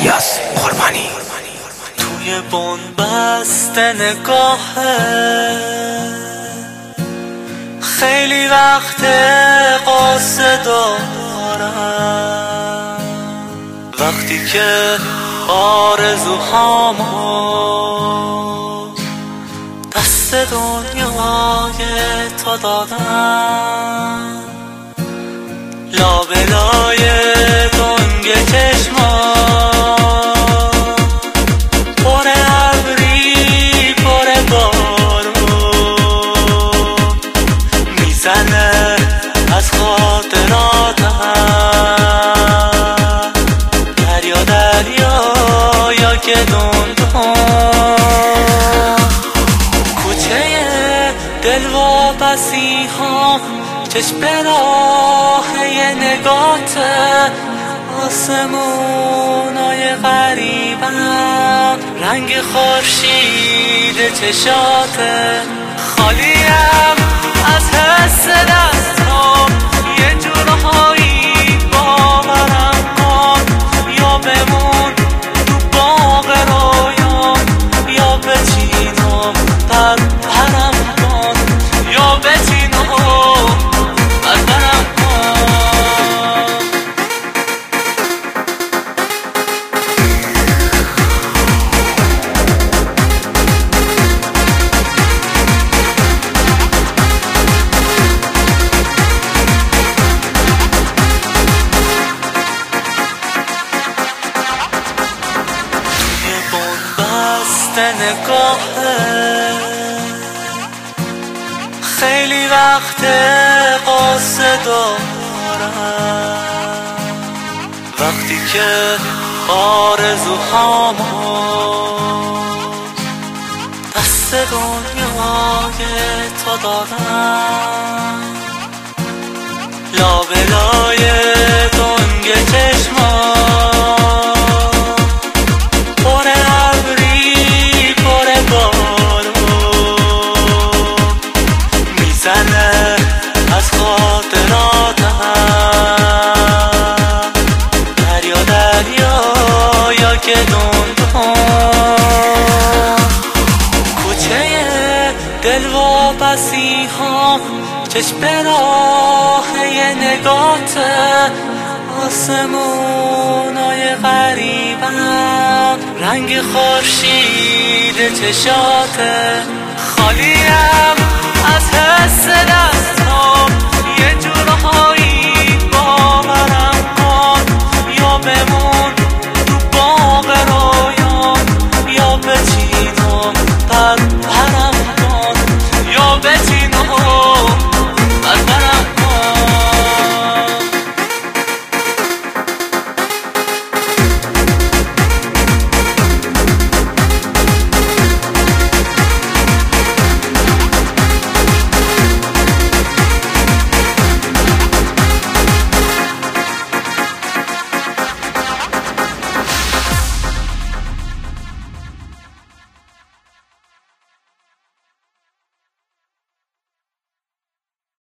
الیاس قربانی. توی بن‌بست نگاهه خیلی وقت قصه دارم، وقتی که آرزوهامو دست دنیای تو دادم، لابلای دنگ چشما پر ابری پر بارون میزنه از خاطراتم، دریا دریا یا که کوچه دل واپسی ها چشم به راه نگاته، آسمونای غریبم رنگ خورشید چشاته، خالیم از حس دستام یه جورهایی باورم کن، یا بمون تو باغ رویام یا بچینم در پرم کن، یا بچینم در پرم کن. نگاهه خیلی وقت قصه دارم، وقتی که آرزوهامو دست دنیای تو دادم، لابلای دنگ چشما از خاطراتم، دریا دریا یا که کوچه دل واپسی ها چشم به راه نگاته، آسمونای غریبم رنگ خورشید چشاته، خالیم از حس